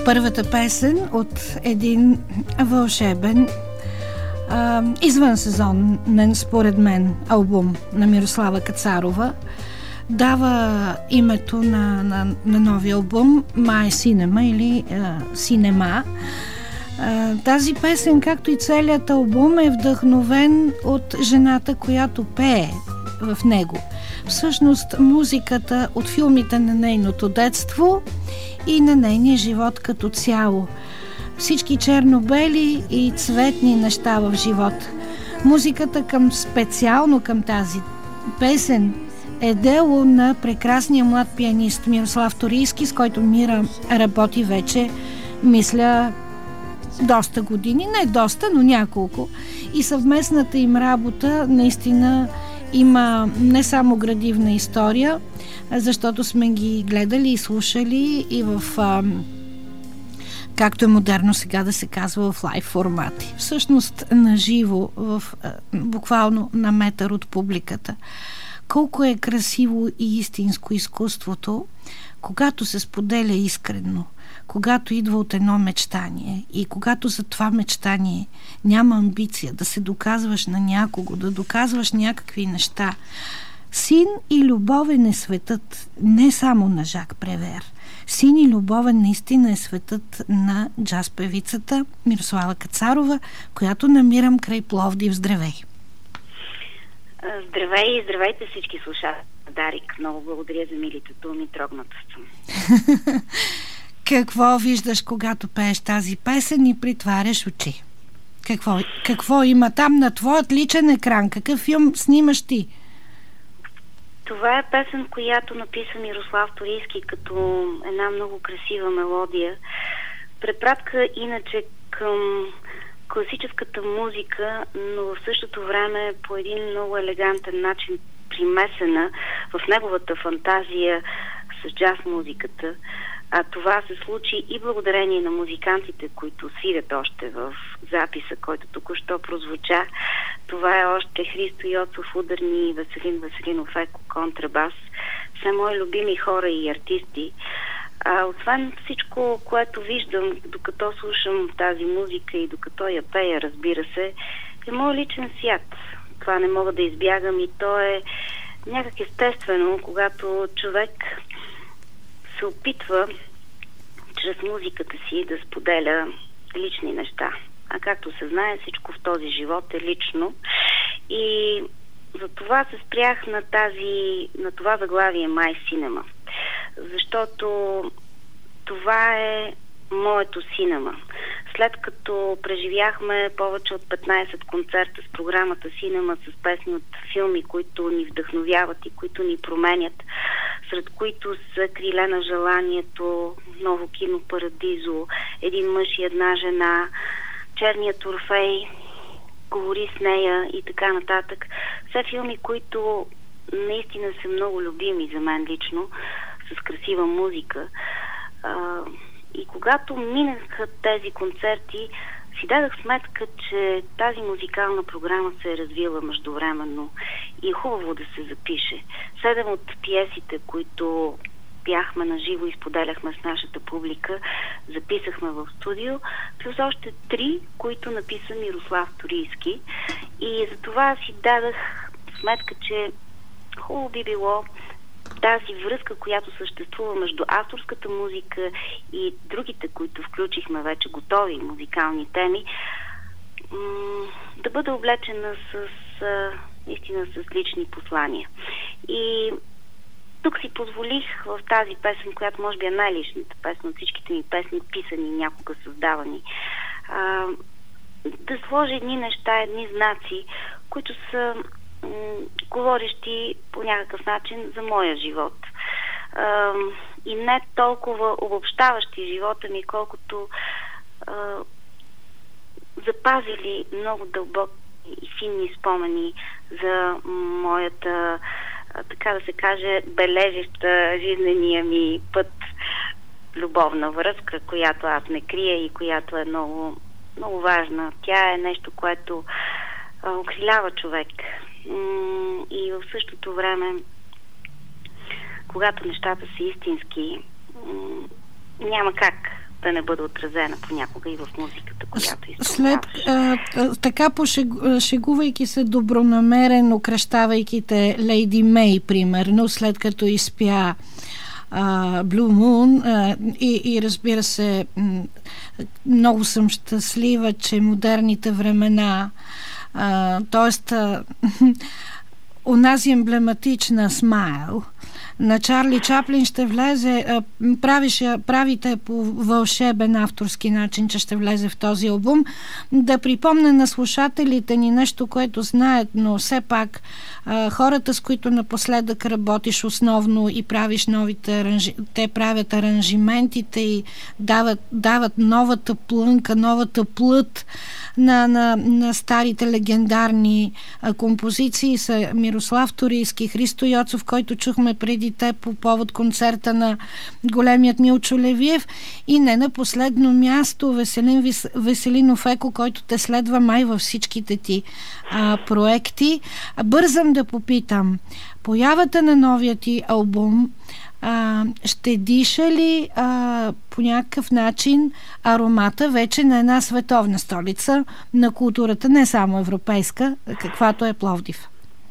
първата песен от един вълшебен, извън сезонен, според мен, албум на Мирослава Кацарова. Дава името на новия албум My Cinema или Cinema. Тази песен, както и целият албум, е вдъхновен от жената, която пее в него. Всъщност музиката от филмите на нейното детство и на нейния живот като цяло. Всички черно-бели и цветни неща в живота. Музиката специално към тази песен е дело на прекрасния млад пианист Мирослав Торийски, с който Мира работи вече, мисля, доста години. Не доста, но няколко. И съвместната им работа наистина има не само градивна история, защото сме ги гледали и слушали и в, както е модерно сега да се казва, в лайв формати. Всъщност наживо, буквално на метър от публиката. Колко е красиво и истинско изкуството, когато се споделя искрено, когато идва от едно мечтание и когато за това мечтание няма амбиция да се доказваш на някого, да доказваш някакви неща. Син и любовен е светът не само на Жак Превер. Син и любовен наистина е светът на джаз певицата Мирослава Кацарова, която намирам край Пловдив. Здравей! Здравей и здравейте всички слушатели. Дарик, много благодаря за милите думи, трогната съм. Какво виждаш, когато пееш тази песен и притваряш очи? Какво има там на твоят личен екран? Какъв филм снимаш ти? Това е песен, която написа Мирослав Торийски като една много красива мелодия. Препратка иначе към класическата музика, но в същото време по един много елегантен начин примесена в неговата фантазия с джаз музиката. А това се случи и благодарение на музикантите, които свирят още в записа, който току-що прозвуча. Това е още Христо Йоцов ударни, Веселин Веселинов еко контрабас. Все мои любими хора и артисти. Освен всичко, което виждам, докато слушам тази музика и докато я пея, разбира се, е мой личен свят. Това не мога да избягам и то е някак естествено, когато човек се опитва чрез музиката си да споделя лични неща. А както се знае, всичко в този живот е лично. И за това се спрях на това заглавие My Cinema. Защото това е моето синема. След като преживяхме повече от 15 концерта с програмата Синема, с песни от филми, които ни вдъхновяват и които ни променят, сред които са Криле на желанието, Ново кино Парадизо, Един мъж и една жена, Черният Орфей, Говори с нея и така нататък. Все филми, които наистина са много любими за мен лично, с красива музика. И когато минаха тези концерти, си дадах сметка, че тази музикална програма се е развила междувременно и е хубаво да се запише. 7 от пиесите, които пяхме на живо и споделяхме с нашата публика, записахме в студио, плюс още 3, които написа Мирослав Торийски. И за това си дадах сметка, че хубаво би било тази връзка, която съществува между авторската музика и другите, които включихме вече готови музикални теми, да бъде облечена наистина с лични послания. И тук си позволих в тази песен, която може би е най-личната песен от всичките ми песни, писани, някога създавани, да сложа едни неща, едни знаци, които са говорещи по някакъв начин за моя живот. И не толкова обобщаващи живота ми, колкото запазили много дълбоки и финни спомени за моята, така да се каже, бележеща жизнения ми път, любовна връзка, която аз не крия и която е много, много важна. Тя е нещо, което окрилява човек. И в същото време, когато нещата са истински, няма как да не бъде отразена понякога и в музиката, която изпълняваш. Така шегувайки се добронамерено, кръщавайки те Лейди Мей, примерно, след като изпя Blue Moon и разбира се, много съм щастлива, че модерните времена, т.е. онази емблематична Smile на Чарли Чаплин ще влезе, правите по вълшебен авторски начин, че ще влезе в този албум. Да припомня на слушателите ни нещо, което знаят, но все пак хората, с които напоследък работиш основно и правиш новите те правят аранжиментите и дават новата плънка, новата плът на старите легендарни композиции са Мирослав Турийски, Христо Йоцов, който чухме преди те по повод концерта на големият Милчо Левиев, и не на последно място Веселин Веселинов Еко, който те следва май във всичките ти проекти. Бързам да попитам, появата на новия ти албум ще диша ли по някакъв начин аромата вече на една световна столица на културата, не само европейска, каквато е Пловдив?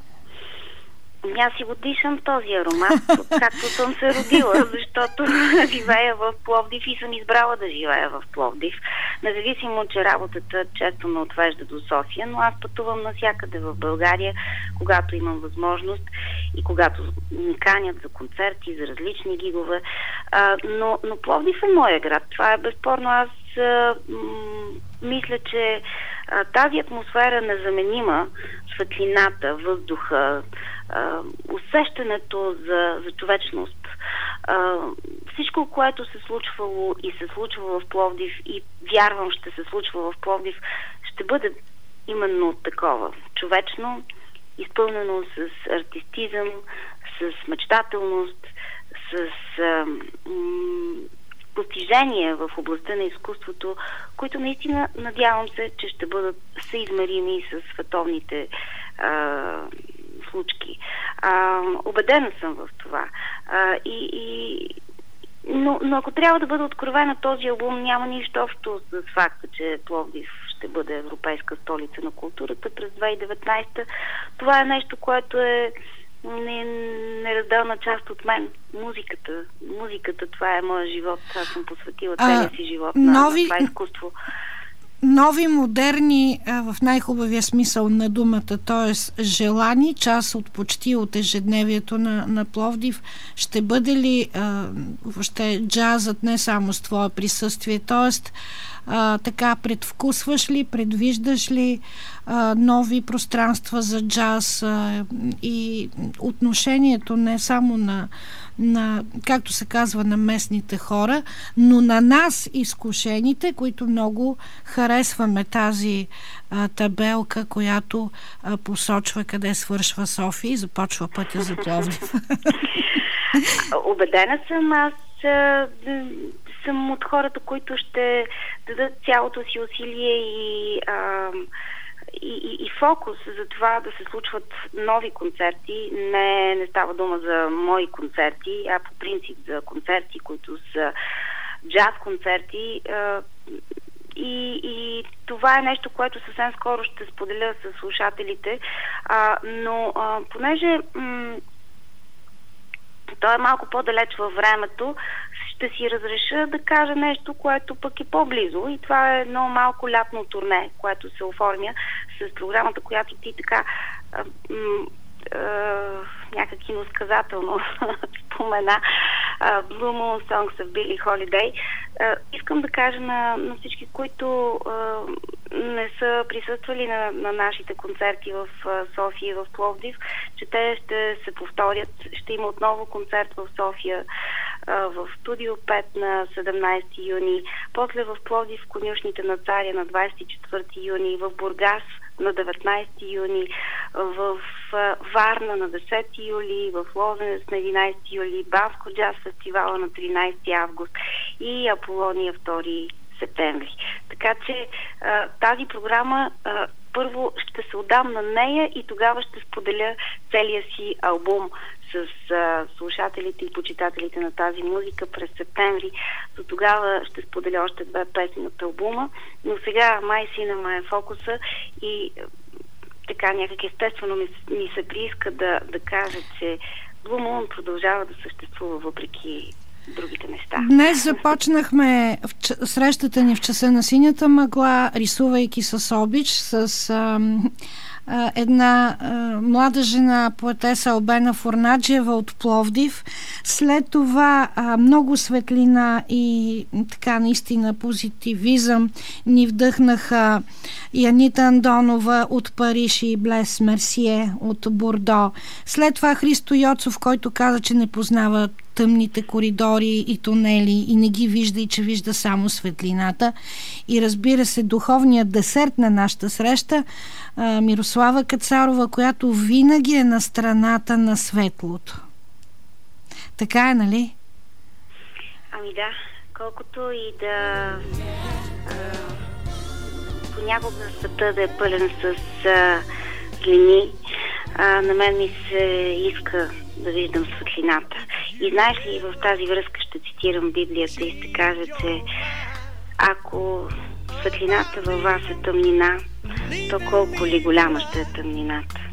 Аз си го дишам този аромат, както съм се родила, защото живея в Пловдив и съм избрала да живея в Пловдив. Независимо, че работата често ме отвежда до София, но аз пътувам навсякъде в България, когато имам възможност и когато ми канят за концерти, за различни гигове. Но Пловдив е моя град. Това е безспорно. Аз мисля, че тази атмосфера незаменима, светлината, въздуха, усещането за човечност, всичко, което се случвало и се случва в Пловдив и вярвам ще се случва в Пловдив, ще бъде именно такова. Човечно, изпълнено с артистизъм, с мечтателност, с постижения в областта на изкуството, които наистина надявам се, че ще бъдат съизмерими с световните случки. Убедена съм в това. Но ако трябва да бъда откровена, този албум няма нищо общо с факта, че Пловдив ще бъде европейска столица на културата през 2019. Това е нещо, което е неразделна част от мен. Музиката, това е моя живот. Аз съм посветила целия си живот на това изкуство. Нови, модерни, в най-хубавия смисъл на думата, т.е. желани, част от почти от ежедневието на Пловдив. Ще бъде ли въобще джазът не само с твое присъствие, т.е. така предвкусваш ли, предвиждаш ли нови пространства за джаз и отношението не само на, както се казва, на местните хора, но на нас изкушените, които много харесваме тази табелка, която посочва къде свършва София и започва пътя за Пловдив. Убедена съм, аз съм от хората, които ще дадат цялото си усилие и фокус за това да се случват нови концерти. Не става дума за мои концерти, а по принцип за концерти, които са джаз концерти. И това е нещо, което съвсем скоро ще споделя с слушателите. Но понеже той е малко по-далеч във времето, ще си разреша да кажа нещо, което пък е по-близо, и това е едно малко лятно турне, което се оформя с програмата, която ти така някак иносказателно спомена, Blue Moon Songs of Billie Holiday. Искам да кажа на всички, които не са присъствали на нашите концерти в София и в Пловдив, че те ще се повторят. Ще има отново концерт в София в Студио 5 на 17 юни, после в Пловдив в конюшните на Царя на 24 юни, в Бургас на 19 юни, в Варна на 10 юли, в Лозенец на 11 юли, Банско джаз фестивала на 13 август и Аполония 2 септември. Така че тази програма първо ще се отдам на нея и тогава ще споделя целия си албум с слушателите и почитателите на тази музика през септември. До тогава ще споделя още 2 песни от албума, но сега май синема е фокуса и така някак естествено ми се прииска да кажа, че Blue Moon продължава да съществува въпреки другите неща. Днес започнахме срещата ни в часа на синята мъгла, рисувайки с обич, с една млада жена, поетеса Албена Фурнаджиева от Пловдив. След това много светлина и така наистина позитивизъм ни вдъхнаха Янита Андонова от Париж и Блес Мерсие от Бордо. След това Христо Йоцов, който каза, че не познава тъмните коридори и тунели и не ги вижда и че вижда само светлината. И разбира се, духовният десерт на нашата среща Мирослава Кацарова, която винаги е на страната на светлото. Така е, нали? Ами да, колкото и да понякога света да е пълен с злини, на мен ми се иска да виждам светлината. И знаеш ли, в тази връзка ще цитирам Библията и ще кажа, че ако светлината във вас е тъмнина, то колко ли голяма ще е тъмнината.